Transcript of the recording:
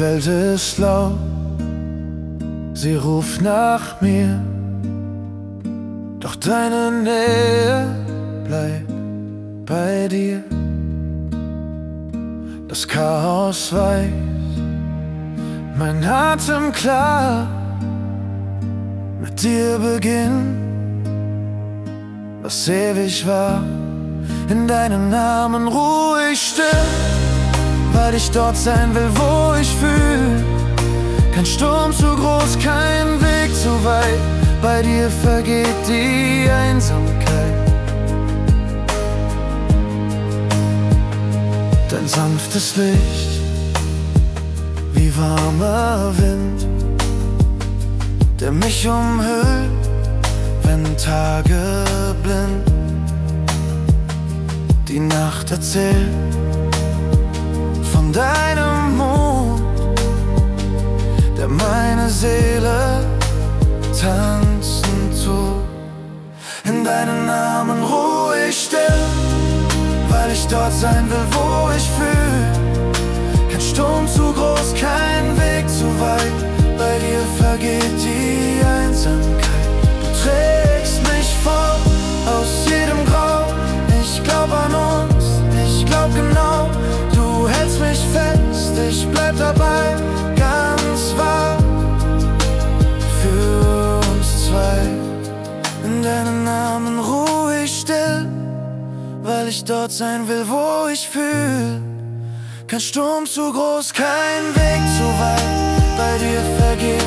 Welt ist laut, sie ruft nach mir, doch deine Nähe bleibt bei dir. Das Chaos weiß, mein Atem klar, mit dir beginnt, was ewig war. In deinem Namen ruh ich still, weil ich dort sein will, wo ich fühl. Kein Sturm zu groß, kein Weg zu weit, bei dir vergeht die Einsamkeit. Dein sanftes Licht, wie warmer Wind, der mich umhüllt, wenn Tage blind. Die Nacht erzählt von deinem Mond, der meine Seele tanzen tut. In deinen Namen ruh ich still, weil ich dort sein will, wo ich fühl. Kein Sturm zu groß, kein Weg zu weit, bei dir vergeht die Einsamkeit. Du trägst mich fort aus jedem Grau. Ich glaub an uns, ich glaub genau. Du hältst mich fest, ich bleib dabei, ganz wahr, für uns zwei. In deinen Namen ruh ich still, weil ich dort sein will, wo ich fühl. Kein Sturm zu groß, kein Weg zu weit, bei dir vergeht